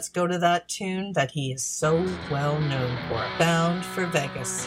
Let's go to that tune that he is so well known for, Bound for Vegas.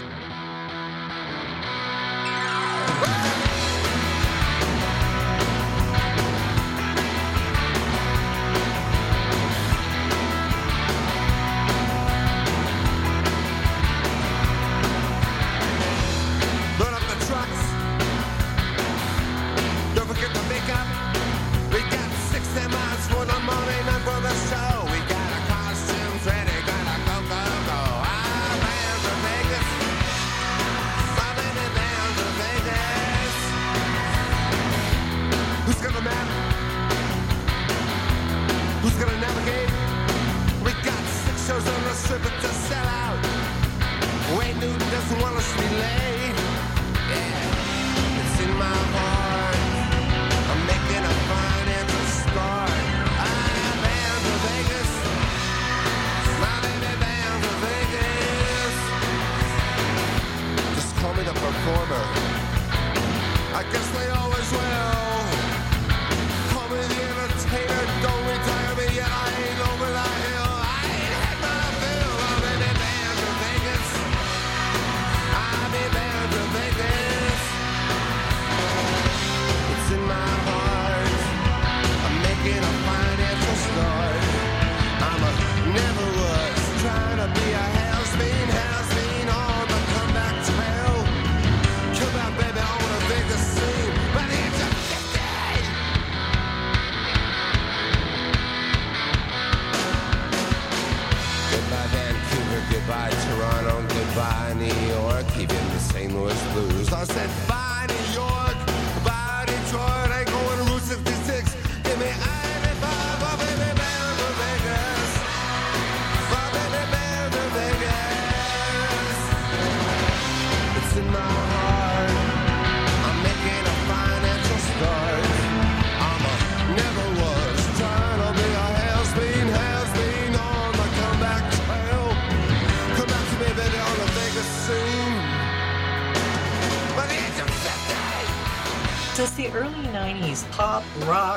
Since the early 90s, pop, rock,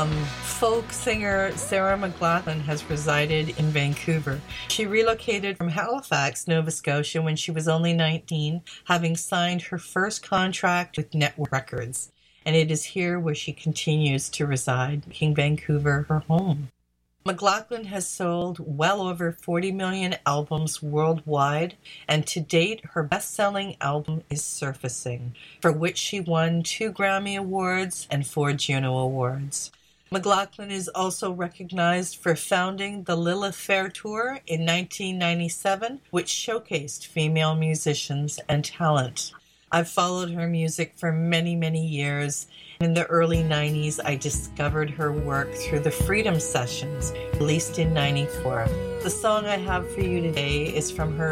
folk singer Sarah McLachlan has resided in Vancouver. She relocated from Halifax, Nova Scotia when she was only 19, having signed her first contract with Network Records. And it is here where she continues to reside, making Vancouver her home. McLachlan has sold well over 40 million albums worldwide, and to date, her best-selling album is Surfacing, for which she won 2 Grammy Awards and 4 Juno Awards. McLachlan is also recognized for founding the Lilith Fair Tour in 1997, which showcased female musicians and talent. I've followed her music for many, many years. In the early 90s, I discovered her work through the Freedom Sessions, released in 94. The song I have for you today is from her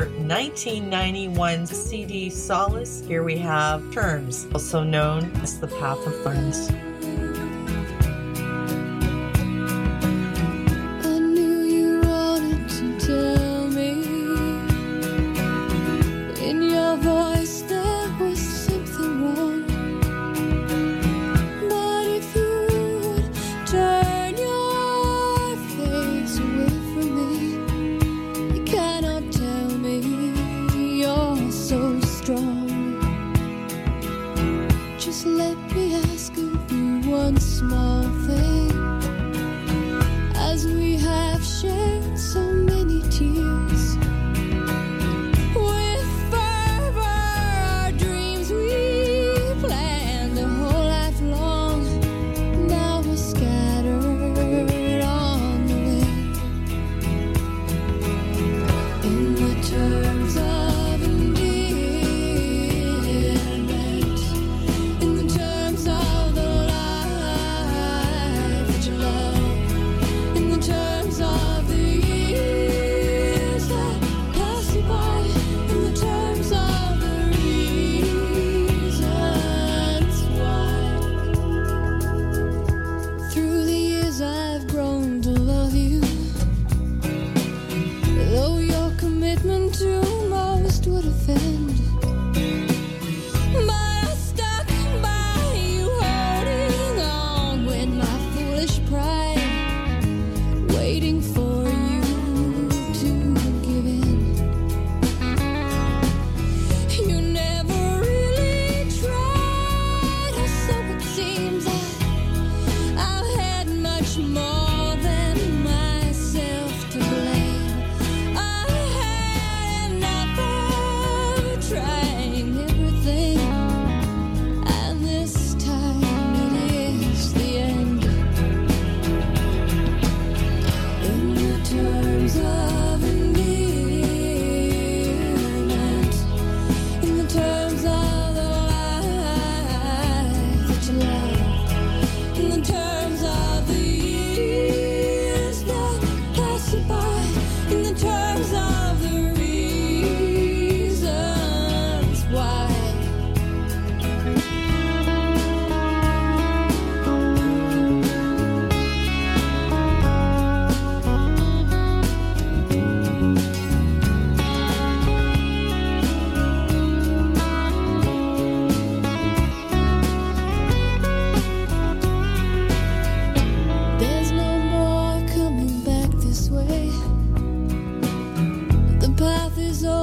1991 CD Solace. Here we have Terms, also known as The Path of Thorns. Waiting for you.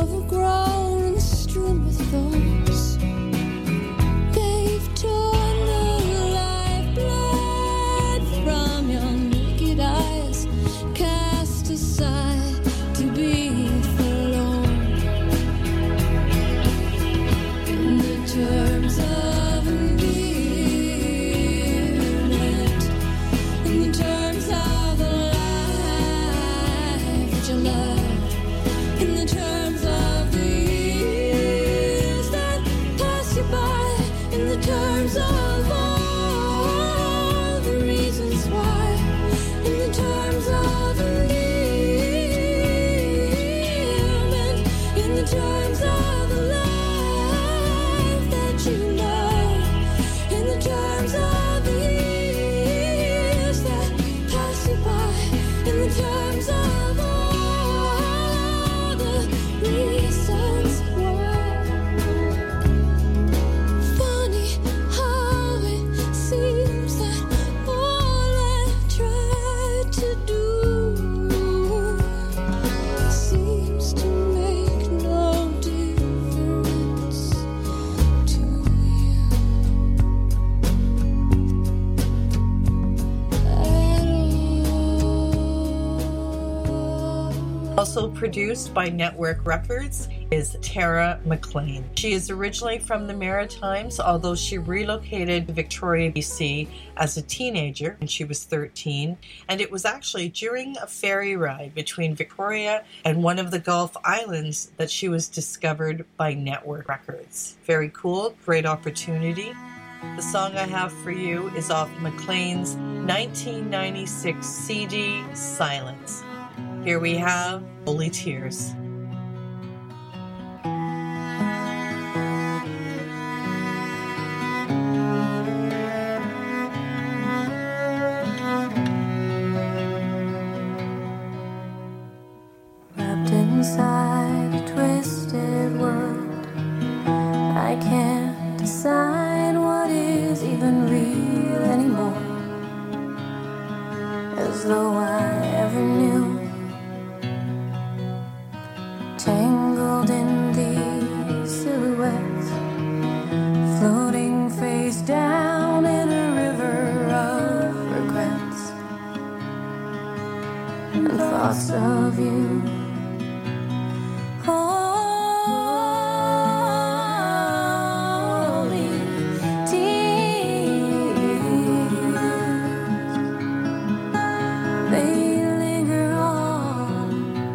overgrown and strewn with thorns. They've torn the lifeblood from your naked eyes, cast aside to be forlorn. In the terms of endearment, in the terms of the life that you love, in the terms of the years that pass you by, in the terms of all the reasons why, in the terms of endearment, in the terms of the life that you love, in the terms of the years that pass you by, in the terms of all the reasons why. Funny how it seems that all I've tried to do seems to make no difference to you at all. Also produced by Network Records is Tara McLean. She is originally from the Maritimes, although she relocated to Victoria, BC as a teenager when she was 13, and it was actually during a ferry ride between Victoria and one of the Gulf Islands that she was discovered by Network Records. Very cool, great opportunity. The song I have for you is off McLean's 1996 CD, Silence. Here we have Holy Tears. Wrapped inside a twisted world, I can't decide what is even real anymore. As though I ever knew. Tangled in these silhouettes, floating face down in a river of regrets and thoughts of you. Holy tears, they linger on.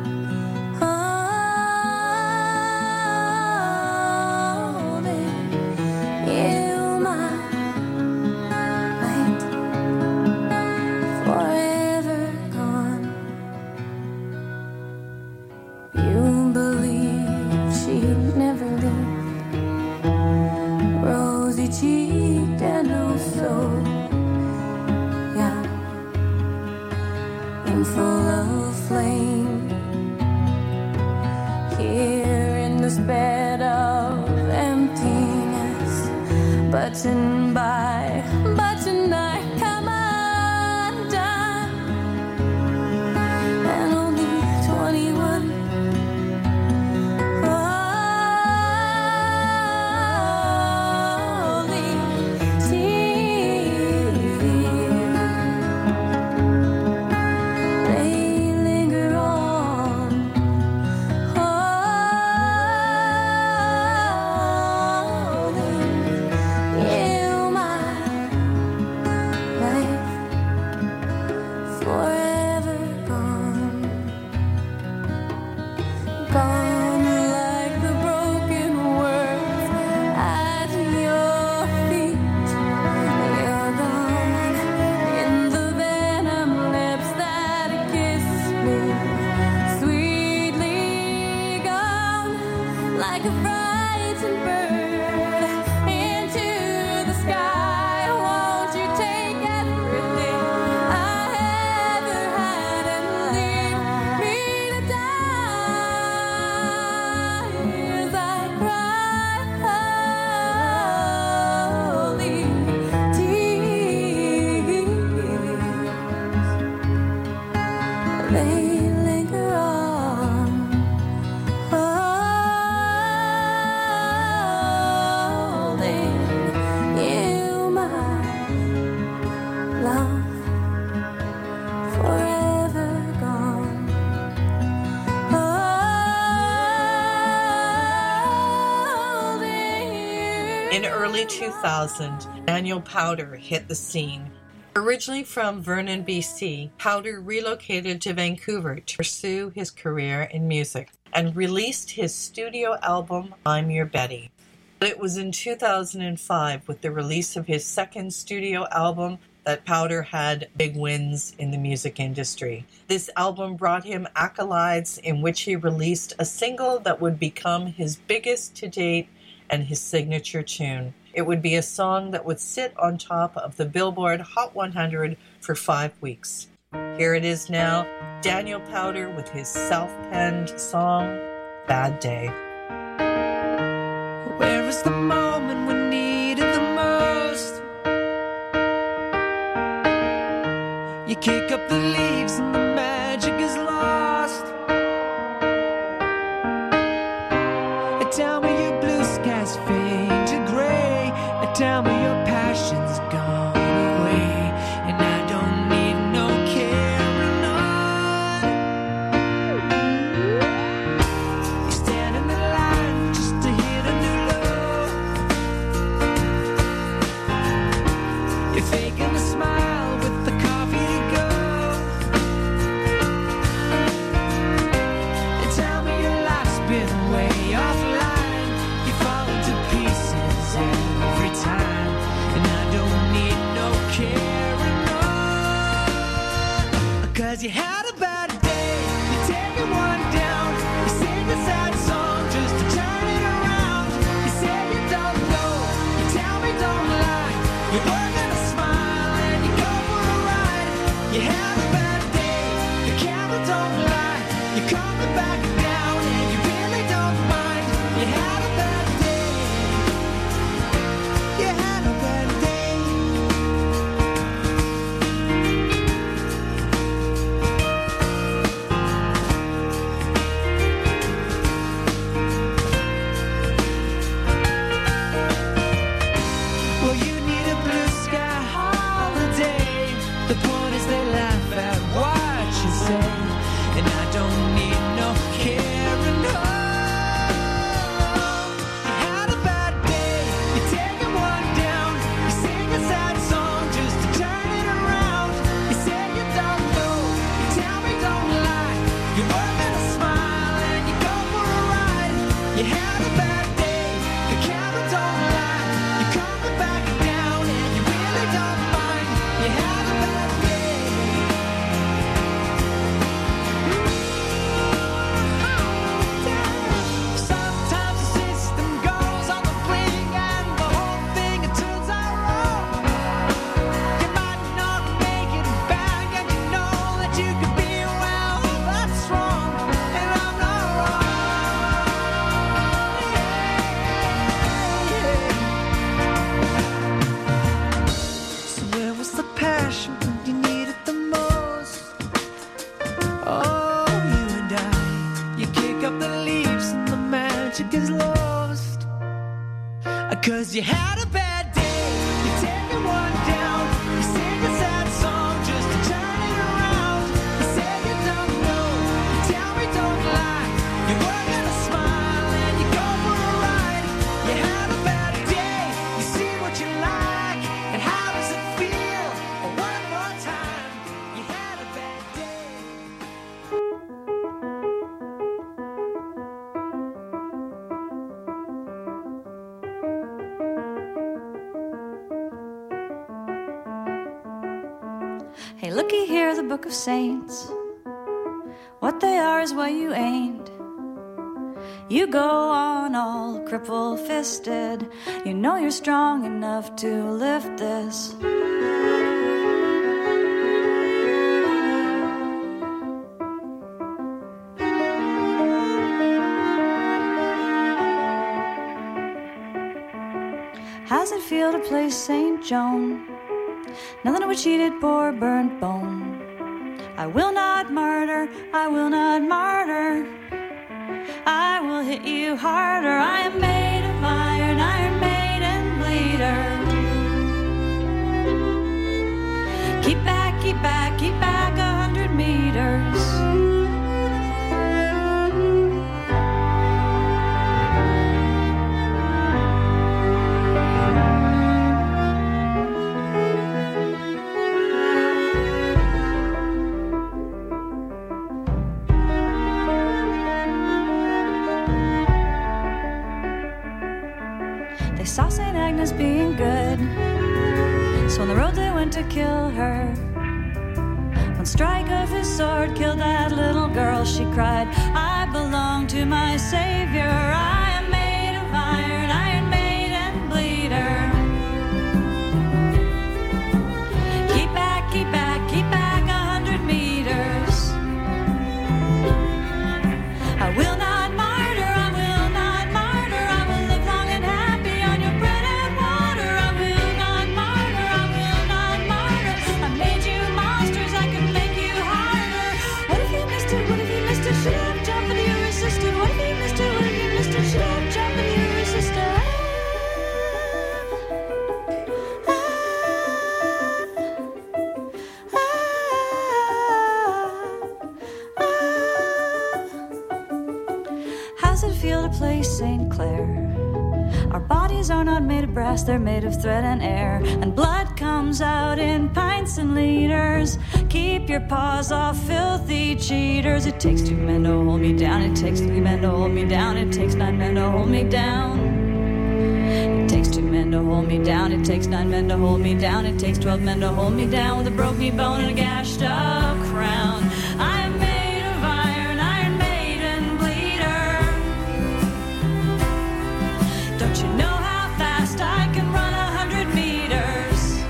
Holding you, my light, forever gone. You believe she'd never leave, rosy cheeked and oh so young and full of flame. Here in this bed of emptiness, button by button I come undone, and only 21. Holy tears, they linger on. Holding you, my life, forever gone. Gone like the broken words at your feet. You're gone in the venom lips that kiss me. Sweetly gone like a frightened bird into the sky. Won't you take everything I ever had and leave me to die as I cry? Holy tears, they linger on. In early 2000, Daniel Powter hit the scene. Originally from Vernon, BC, Powter relocated to Vancouver to pursue his career in music and released his studio album, I'm Your Betty. It was in 2005, with the release of his second studio album, that Powter had big wins in the music industry. This album brought him accolades, in which he released a single that would become his biggest to date and his signature tune. It would be a song that would sit on top of the Billboard Hot 100 for 5 weeks. Here it is now, Daniel Powter with his self-penned song, Bad Day. Where is the moment we needed the most? You kick up the leaves and the magic is lost. Tell me your blue skies fade to gray. Tell me your passion's gone away, and I don't need no carrying on. You stand in the line just to hit a new low. You're faking a smile with the coffee to go. And tell me your life's been way offline. You fall into pieces every time, and I don't need no carrying on. 'Cause you had a bad day, you're taking one down. You sing a sad song just to turn it around. You say you don't know, you tell me don't lie. You're working a smile and you go for a ride. You have a bad day, the camera don't lie. You're coming back down and you really don't mind. You had a bad day, you had a bad day. Well, you need a blue sky holiday. The point is they laugh at what you say, and I don't need no carrying on. You had a bad day, you're taking one down. You sing a sad song just to turn it around. You say you don't know, you tell me don't lie. You're working a smile and you go for a ride. You had a bad day, the camera don't lie. You're coming back down and you really don't mind. You had a bad day. Sometimes the system goes on the blink and the whole thing it turns out wrong. You might not make it back and you know that you could be well, that's wrong, and I'm not wrong. So where was the passion when you needed the most? Oh, you and I, you kick up the leaves and the magic is lost. 'Cause you had a bad day, you're taking one down. You sing a sad song just to turn it around. You say you don't know, you tell me don't lie. You're working a smile and you go for a ride. You had a bad day, you see what you like, and how does it feel? One more time, you had a bad day. Hey, looky here, the Book of Saints. What they are is what you ain't. You go on all cripple-fisted. You know you're strong enough to lift this. How's it feel to play St. Joan? Nothing but a cheated, poor, burnt bone. I will not murder, I will not martyr. I will hit you harder. I am made of Iron Maiden bleeder. Keep back, keep back, keep back 100 meters. saw St. Agnes being good. So on the road they went to kill her. One strike of his sword killed that little girl. She cried, I belong to my Savior. I am made of iron, iron maiden bleeder. Keep back, keep back, keep back 100 meters. I will not martyr, I will not martyr. I will live long and happy on your bread and water. I will not martyr, I will not martyr. I made you monsters, I could make you harder. What if you missed it, what if you missed it? Should have jumped and you resisted. What if you missed it, what if you missed it? Should have jumped and you resisted. How's it feel to play St. Clair? Our bodies are not made of brass, they're made of thread and air. And blood comes out in pints and liters. Keep your paws off filthy cheaters. It takes 2 men to hold me down. It takes 3 men to hold me down. It takes 9 men to hold me down. It takes 2 men to hold me down. It takes 9 men to hold me down. It takes 12 men to hold me down. With a broke knee bone and a gashed up crown. I am made of iron, iron maiden bleeder. Don't you know how fast I can run 100 meters?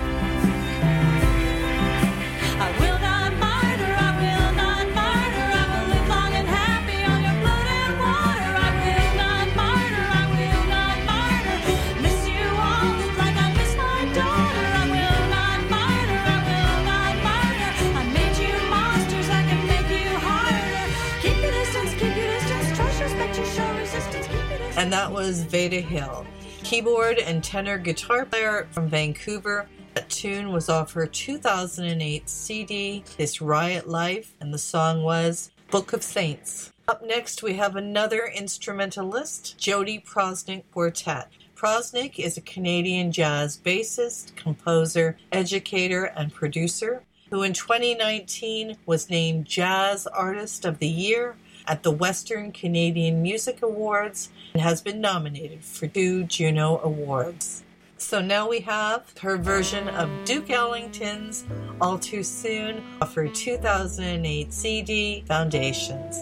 I will not martyr, I will not martyr. I will live long and happy on your blood and water. I will not martyr, I will not martyr. Miss you all like I miss my daughter. I will not martyr, I will not martyr. I made you monsters, I can make you harder. Keep your distance, trust, respect, you show resistance. Keep your distance. And that was Veda Hill, keyboard and tenor guitar player from Vancouver. That tune was off her 2008 CD, This Riot Life, and the song was Book of Saints. Up next, we have another instrumentalist, Jody Prosnick Quartet. Prosnick is a Canadian jazz bassist, composer, educator, and producer who in 2019 was named Jazz Artist of the Year at the Western Canadian Music Awards and has been nominated for 2 Juno Awards. So now we have her version of Duke Ellington's All Too Soon off her 2008 CD, Foundations.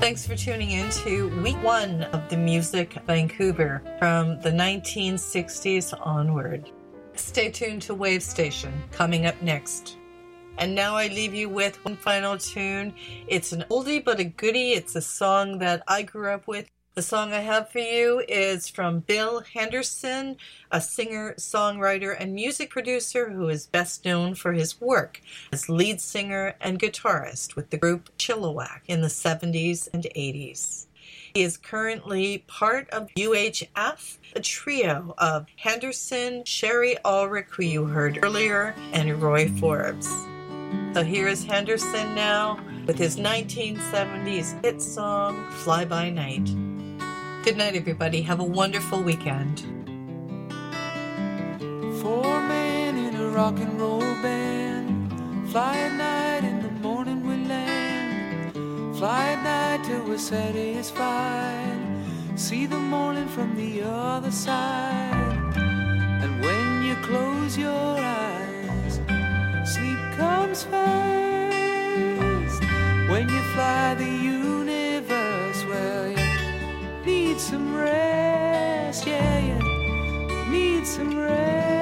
Thanks for tuning in to week 1 of the Music Vancouver from the 1960s onward. Stay tuned to Wave Station, coming up next. And now I leave you with one final tune. It's an oldie but a goodie. It's a song that I grew up with. The song I have for you is from Bill Henderson, a singer, songwriter, and music producer who is best known for his work as lead singer and guitarist with the group Chilliwack in the 70s and 80s. He is currently part of UHF, a trio of Henderson, Sherry Ulrich, who you heard earlier, and Roy Forbes. So here is Henderson now with his 1970s hit song, Fly By Night. Good night, everybody. Have a wonderful weekend. 4 men in a rock and roll band. Fly at night, in the morning we land. Fly at night till we're satisfied. See the morning from the other side. And when you close your eyes, sleep comes first. When you fly the universe, well, you need some rest, yeah, you need some rest.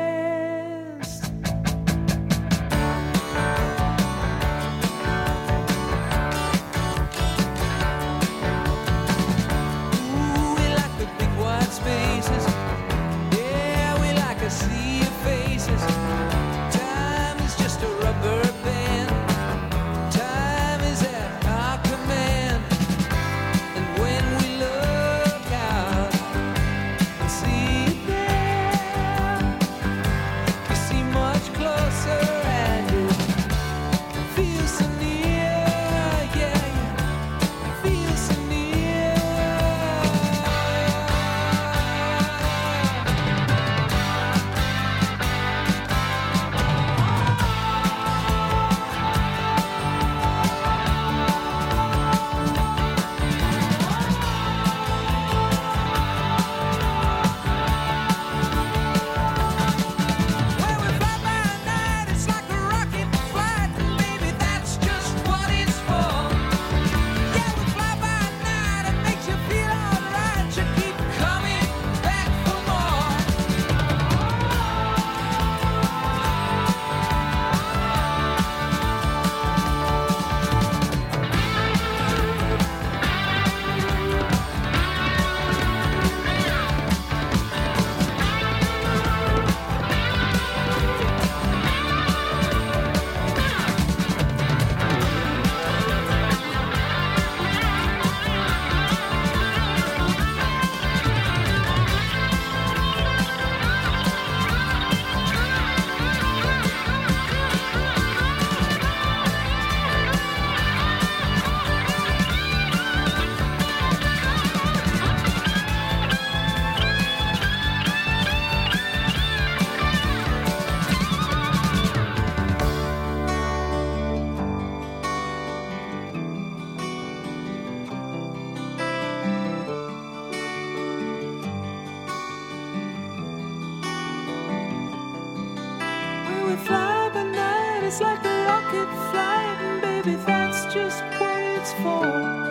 Ooh, we like the big wide spaces. Yeah, we like a sea of faces. Time is just a rubber band. Time is at our command. And when we look out and see it there, you see much closer and you feel so near, yeah, you feel so near. When we fly by night, it's like a rocket flight, and baby, that's just what it's for. Yeah, we fly by night, it makes you feel alright. You keep coming back for more. When we fly by night, it's like a rocket flight, and baby, that's just what it's for.